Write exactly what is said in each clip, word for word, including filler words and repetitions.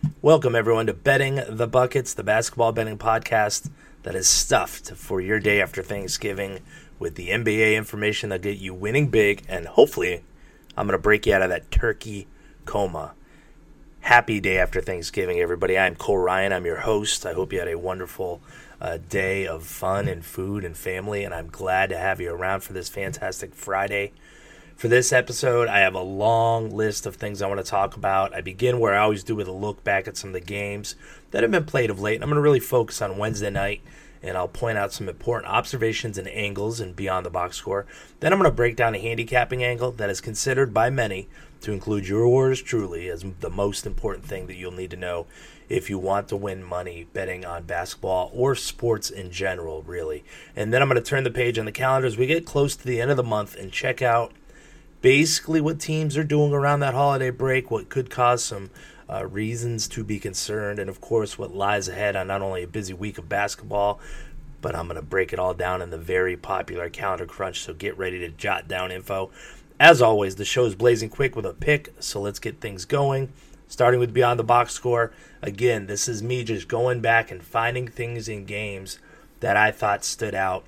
Welcome, everyone, to Betting the Buckets, the basketball betting podcast that is stuffed for your day after Thanksgiving with the N B A information that'll get you winning big, and hopefully I'm going to break you out of that turkey coma. Happy day after Thanksgiving, everybody. I'm Cole Ryan. I'm your host. I hope you had a wonderful uh, day of fun and food and family, and I'm glad to have you around for this fantastic Friday. For this episode, I have a long list of things I want to talk about. I begin where I always do with a look back at some of the games that have been played of late. And I'm going to really focus on Wednesday night, and I'll point out some important observations and angles and beyond the box score. Then I'm going to break down a handicapping angle that is considered by many to include yours truly as the most important thing that you'll need to know if you want to win money betting on basketball or sports in general, really. And then I'm going to turn the page on the calendar as we get close to the end of the month and check out basically what teams are doing around that holiday break, what could cause some uh, reasons to be concerned, and of course what lies ahead on not only a busy week of basketball, but I'm going to break it all down in the very popular calendar crunch, so get ready to jot down info. As always, the show is blazing quick with a pick, so let's get things going. Starting with Beyond the Box Score, again, this is me just going back and finding things in games that I thought stood out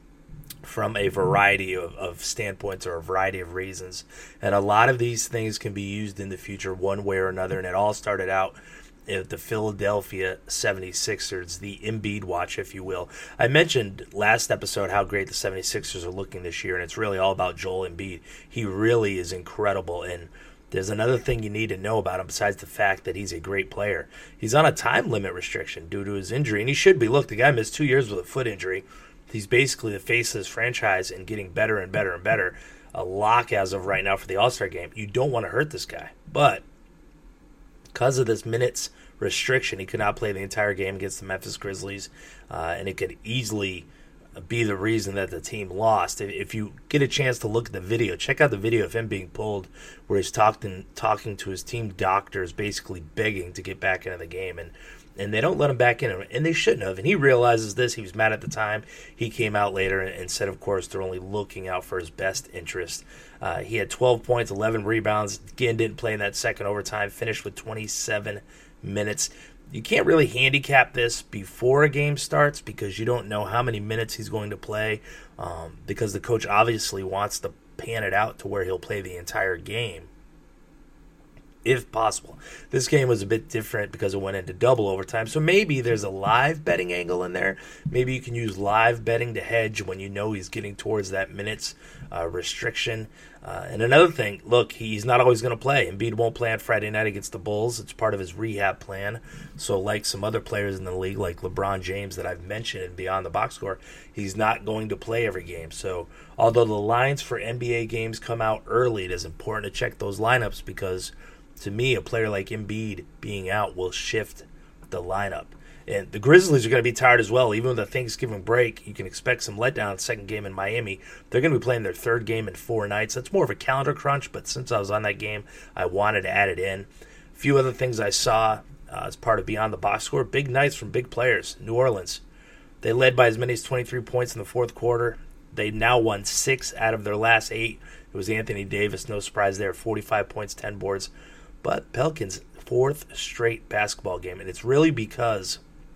from a variety of, of standpoints or a variety of reasons. And a lot of these things can be used in the future one way or another. And it all started out at the Philadelphia seventy-sixers, the Embiid watch, if you will. I mentioned last episode how great the seventy-sixers are looking this year, and it's really all about Joel Embiid. He really is incredible, and there's another thing you need to know about him besides the fact that he's a great player. He's on a time limit restriction due to his injury, and he should be. Look, the guy missed two years with a foot injury. He's basically the face of this franchise and getting better and better and better. A lock as of right now for the All-Star game. You don't want to hurt this guy. But because of this minutes restriction, he could not play the entire game against the Memphis Grizzlies. Uh, and it could easily be the reason that the team lost. If you get a chance to look at the video, check out the video of him being pulled where he's talking, talking to his team doctors, basically begging to get back into the game. And And they don't let him back in, and they shouldn't have. And he realizes this. He was mad at the time. He came out later and said, of course, they're only looking out for his best interest. Uh, he had twelve points, eleven rebounds. Again, didn't play in that second overtime. Finished with twenty-seven minutes. You can't really handicap this before a game starts because you don't know how many minutes he's going to play um, because the coach obviously wants to pan it out to where he'll play the entire game, if possible. This game was a bit different because it went into double overtime, so maybe there's a live betting angle in there. Maybe you can use live betting to hedge when you know he's getting towards that minutes uh, restriction. Uh, and another thing, look, he's not always going to play. Embiid won't play on Friday night against the Bulls. It's part of his rehab plan. So like some other players in the league, like LeBron James that I've mentioned and Beyond the Box Score, he's not going to play every game. So although the lines for N B A games come out early, it is important to check those lineups because to me, a player like Embiid being out will shift the lineup. And the Grizzlies are going to be tired as well. Even with the Thanksgiving break, you can expect some letdown. Second game in Miami. They're going to be playing their third game in four nights. That's more of a calendar crunch, but since I was on that game, I wanted to add it in. A few other things I saw uh, as part of Beyond the Box Score. Big nights from big players. New Orleans. They led by as many as twenty-three points in the fourth quarter. They now won six out of their last eight. It was Anthony Davis. No surprise there. forty-five points, ten boards. But Pelicans' fourth straight basketball game, and it's really because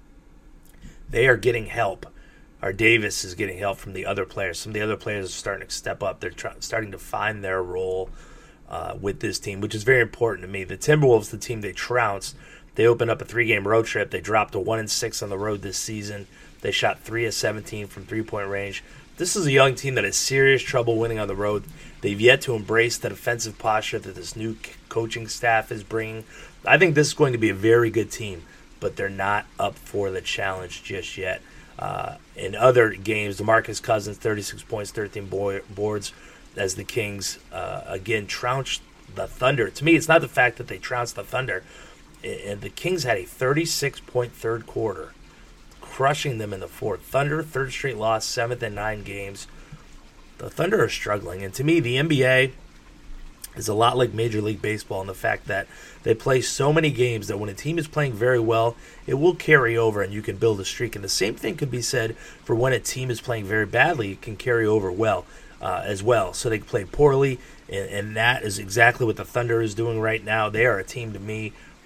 they are getting help. Or Davis is getting help from the other players. Some of the other players are starting to step up. They're try- starting to find their role uh, with this team, which is very important to me. The Timberwolves, the team they trounced, they opened up a three-game road trip. They dropped to one and six on the road this season. They shot three of seventeen from three-point range. This is a young team that has serious trouble winning on the road. They've yet to embrace the defensive posture that this new coaching staff is bringing. I think this is going to be a very good team, but they're not up for the challenge just yet. Uh, in other games, DeMarcus Cousins, thirty-six points, thirteen boards, as the Kings, uh, again, trounced the Thunder. To me, it's not the fact that they trounced the Thunder. And the Kings had a thirty-six point third quarter, crushing them in the fourth. Thunder, third straight loss, seventh in nine games. The Thunder are struggling. And to me, the N B A is a lot like Major League Baseball in the fact that they play so many games that when a team is playing very well, it will carry over and you can build a streak. And the same thing could be said for when a team is playing very badly, it can carry over well uh, as well. So they can play poorly, and, and that is exactly what the Thunder is doing right now. They are a team, to me,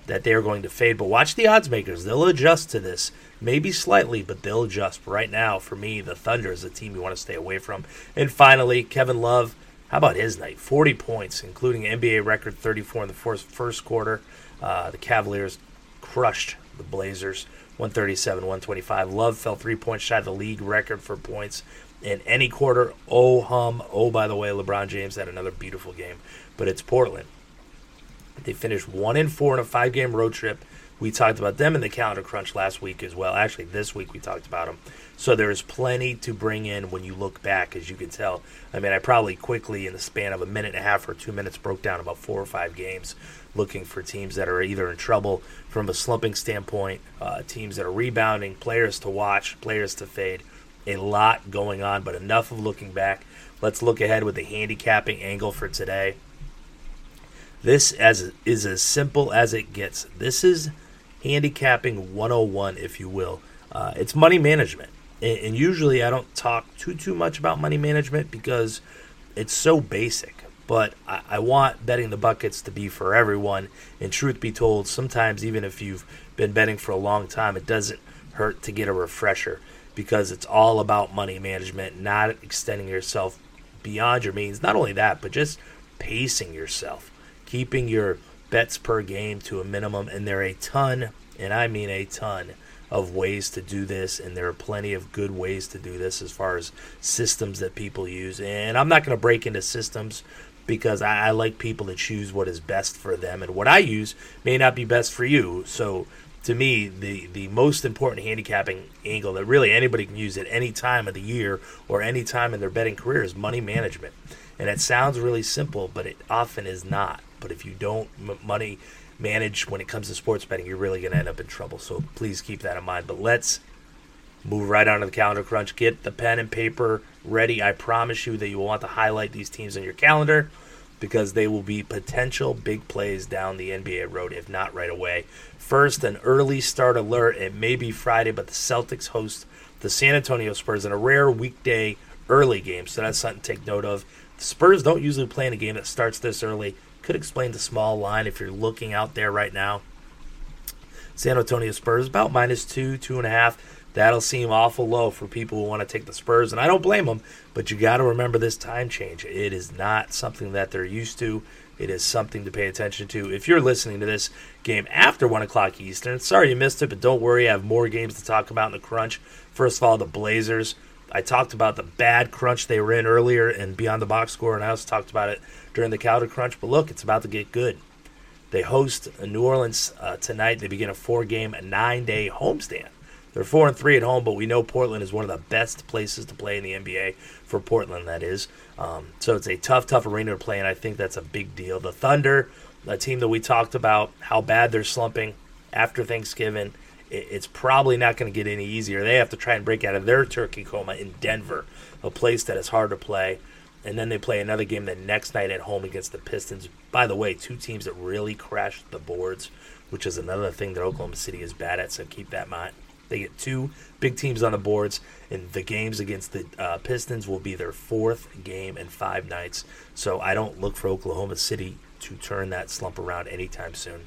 that they are going to fade. But watch the odds makers. They'll adjust to this. Maybe slightly, but they'll adjust. Right now, for me, the Thunder is a team you want to stay away from. And finally, Kevin Love. How about his night? forty points, including N B A record thirty-four in the first, first quarter. Uh, the Cavaliers crushed the Blazers, one thirty-seven one twenty-five. Love fell three points shy of the league record for points in any quarter. Oh, hum. Oh, by the way, LeBron James had another beautiful game. But it's Portland. They finished one and four in a five-game road trip. We talked about them in the calendar crunch last week as well. Actually, this week we talked about them. So there's plenty to bring in when you look back, as you can tell. I mean, I probably quickly, in the span of a minute and a half or two minutes, broke down about four or five games looking for teams that are either in trouble from a slumping standpoint, uh, teams that are rebounding, players to watch, players to fade. A lot going on, but enough of looking back. Let's look ahead with the handicapping angle for today. This as is as simple as it gets. This is handicapping one oh one, if you will. Uh, it's money management. And, and usually I don't talk too, too much about money management because it's so basic. But I, I want betting the buckets to be for everyone. And truth be told, sometimes even if you've been betting for a long time, it doesn't hurt to get a refresher because it's all about money management, not extending yourself beyond your means. Not only that, but just pacing yourself, keeping your bets per game to a minimum. And there are a ton, and I mean a ton, of ways to do this, and there are plenty of good ways to do this as far as systems that people use. And I'm not going to break into systems because I, I like people to choose what is best for them, and what I use may not be best for you. So to me, the, the most important handicapping angle that really anybody can use at any time of the year or any time in their betting career is money management. And it sounds really simple, but it often is not. But if you don't m- money manage when it comes to sports betting, you're really going to end up in trouble. So please keep that in mind. But let's move right on to the calendar crunch. Get the pen and paper ready. I promise you that you will want to highlight these teams on your calendar because they will be potential big plays down the N B A road, if not right away. First, an early start alert. It may be Friday, but the Celtics host the San Antonio Spurs in a rare weekday early game. So that's something to take note of. The Spurs don't usually play in a game that starts this early. Could explain the small line if you're looking out there right now. San Antonio Spurs about minus two, two and a half. That'll seem awful low for people who want to take the Spurs, and I don't blame them, but you got to remember this time change. It is not something that they're used to. It is something to pay attention to. If you're listening to this game after one o'clock Eastern, sorry you missed it, but don't worry, I have more games to talk about in the crunch. First of all, the Blazers. I talked about the bad crunch they were in earlier and Beyond the Box Score, and I also talked about it during the calendar crunch. But look, it's about to get good. They host New Orleans uh, tonight. They begin a four-game, a nine-day homestand. They're four and three at home, but we know Portland is one of the best places to play in the N B A for Portland. That is, um, so it's a tough, tough arena to play, and I think that's a big deal. The Thunder, a team that we talked about how bad they're slumping after Thanksgiving. It's probably not going to get any easier. They have to try and break out of their turkey coma in Denver, a place that is hard to play. And then they play another game the next night at home against the Pistons. By the way, two teams that really crashed the boards, which is another thing that Oklahoma City is bad at, so keep that in mind. They get two big teams on the boards, and the games against the uh, Pistons will be their fourth game in five nights. So I don't look for Oklahoma City to turn that slump around anytime soon.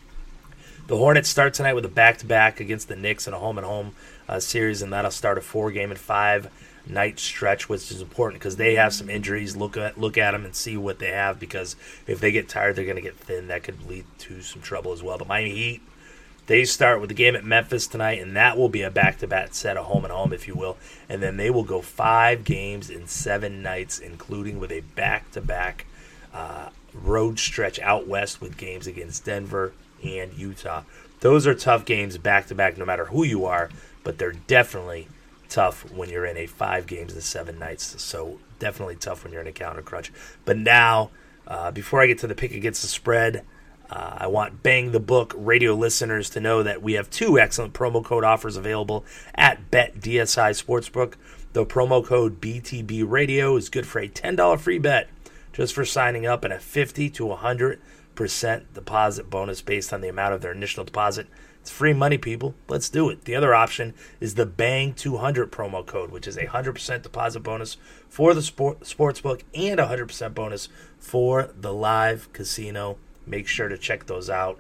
The Hornets start tonight with a back-to-back against the Knicks in a home-and-home uh, series, and that'll start a four-game and five-night stretch, which is important because they have some injuries. Look at look at them and see what they have, because if they get tired, they're going to get thin. That could lead to some trouble as well. The Miami Heat, they start with the game at Memphis tonight, and that will be a back-to-back set, a home-and-home, if you will. And then they will go five games in seven nights, including with a back-to-back uh, road stretch out west with games against Denver and Utah. Those are tough games back-to-back no matter who you are, but they're definitely tough when you're in a five games in seven nights. So definitely tough when you're in a counter crunch. But now, uh, before I get to the pick against the spread, uh, I want Bang the Book radio listeners to know that we have two excellent promo code offers available at BetDSI Sportsbook. The promo code B T B Radio is good for a ten dollars free bet just for signing up, and a fifty to one hundred percent deposit bonus based on the amount of their initial deposit. It's free money, people. Let's do it. The other option is the Bang two hundred promo code, which is a one hundred percent deposit bonus for the sport, sportsbook and a one hundred percent bonus for the live casino. Make sure to check those out.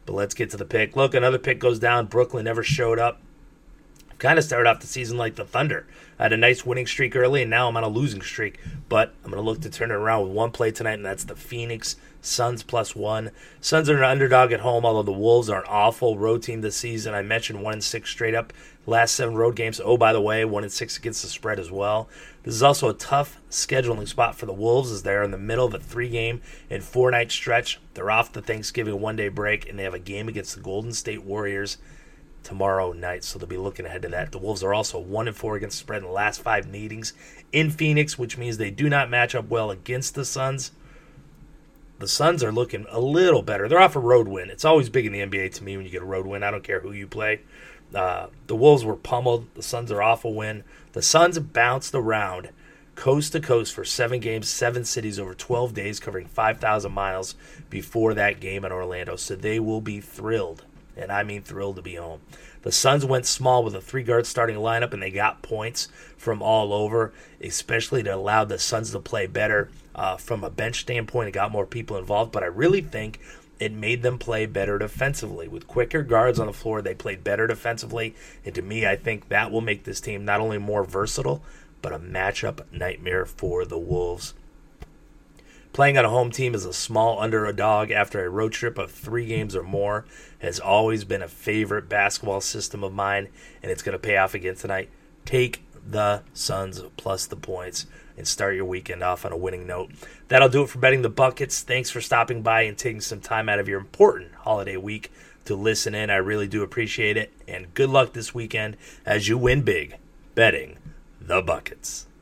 But let's get to the pick. Look, another pick goes down. Brooklyn never showed up. Kind of started off the season like the Thunder. I had a nice winning streak early, and now I'm on a losing streak. But I'm going to look to turn it around with one play tonight, and that's the Phoenix Suns plus one. Suns are an underdog at home, although the Wolves are an awful road team this season. I mentioned one and six straight up. Last seven road games. Oh, by the way, one and six against the spread as well. This is also a tough scheduling spot for the Wolves, as they're in the middle of a three-game and four-night stretch. They're off the Thanksgiving one-day break, and they have a game against the Golden State Warriors tomorrow night, so they'll be looking ahead to that. The Wolves are also one and four against the spread in the last five meetings in Phoenix, which means they do not match up well against the Suns. The Suns are looking a little better. They're off a road win. It's always big in the N B A to me when you get a road win. I don't care who you play. Uh, the Wolves were pummeled. The Suns are off a win. The Suns bounced around coast to coast for seven games, seven cities over twelve days, covering five thousand miles before that game in Orlando. So they will be thrilled. And I mean thrilled to be home. The Suns went small with a three-guard starting lineup, and they got points from all over, especially to allow the Suns to play better uh, from a bench standpoint. It got more people involved, but I really think it made them play better defensively. With quicker guards on the floor, they played better defensively, and to me, I think that will make this team not only more versatile, but a matchup nightmare for the Wolves. Playing on a home team as a small underdog after a road trip of three games or more has always been a favorite basketball system of mine, and it's going to pay off again tonight. Take the Suns plus the points and start your weekend off on a winning note. That'll do it for Betting the Buckets. Thanks for stopping by and taking some time out of your important holiday week to listen in. I really do appreciate it, and good luck this weekend as you win big betting the Buckets.